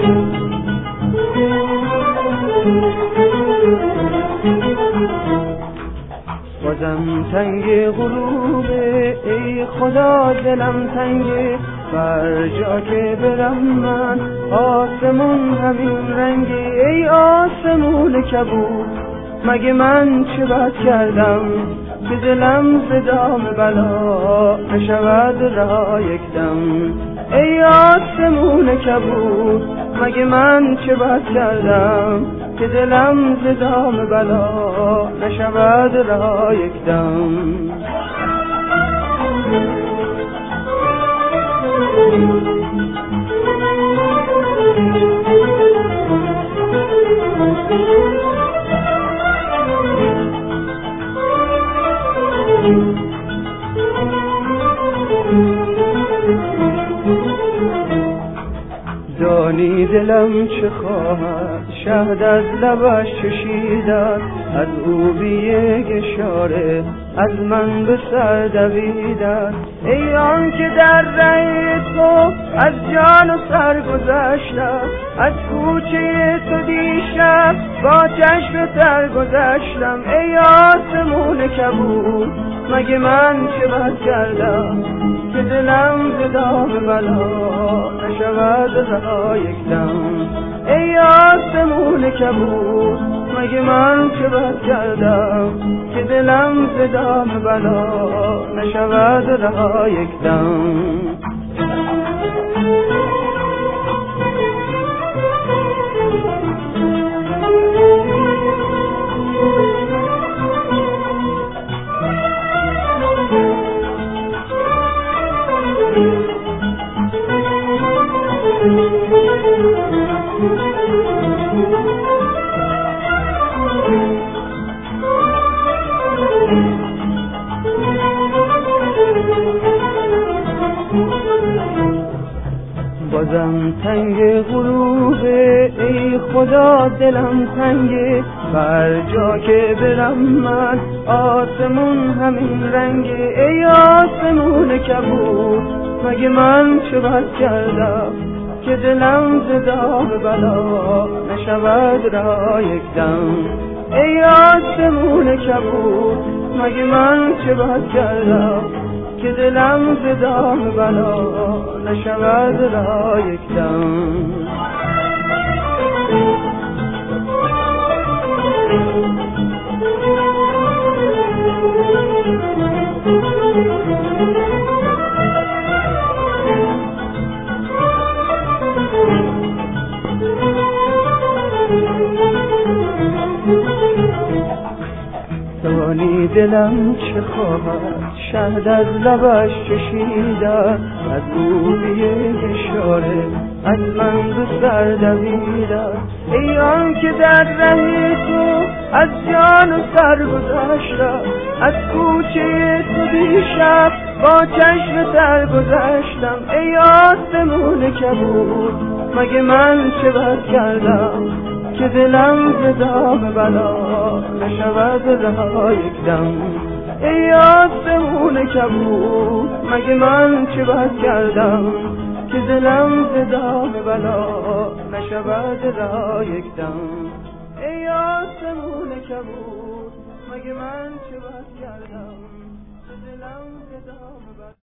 بازم تنگ غروبه ای خدا دلم تنگه، بر جا که برم من آسمون همین رنگی. ای آسمون کبود مگه من چه بد کردم که دلم ز دام بلا نشود رها یکدم. ای آسمون کبود مگه من چه بد کردم که دلم ز دام بلا نشود رها یکدم. دانی دلم چه خواهد شهد از لبش چشیدن، از او بی یک اشاره از من به سر دویدن. ای آن که در ره تو از جان و سر گذشتم، از کوچه تو دیشب با چشم تر گذشتم. ای آسمون کبود مگه من چه بد کردم که دلم ز دام بلا نشود رها یکدم. ای آسمون کبود مگه من چه بد کردم که دلم ز دام بلا نشود رها یکدم. بازم تنگ غروبه ای خدا دلم تنگه، بر جا که برم من آسمون همین رنگه. ای آسمون کبود مگه من چه بد کردم که دلم ز دام بلا نشود رها یکدم. ای آسمون کبود مگه من چه بد کردم که دلم ز دام بلا نشود رها یکدم. دانی دلم چه خواهد شهد از لبش چشیدن، از او بی یک اشاره از من به سر دویدن. ای آن که در ره تو از جان و سر گذشتم، از کوچه تو دیشب با چشم تر گذشتم. ای آسمون کبود مگه من چه بد کردم که دلم ز دام بلا نشود رها یکدم. ای آسمون کبود مگه من چه بد کردم که دلم ز دام بلا نشود رها یکدم. ای آسمون کبود مگه من چه بد کردم که دلم ز دام بلا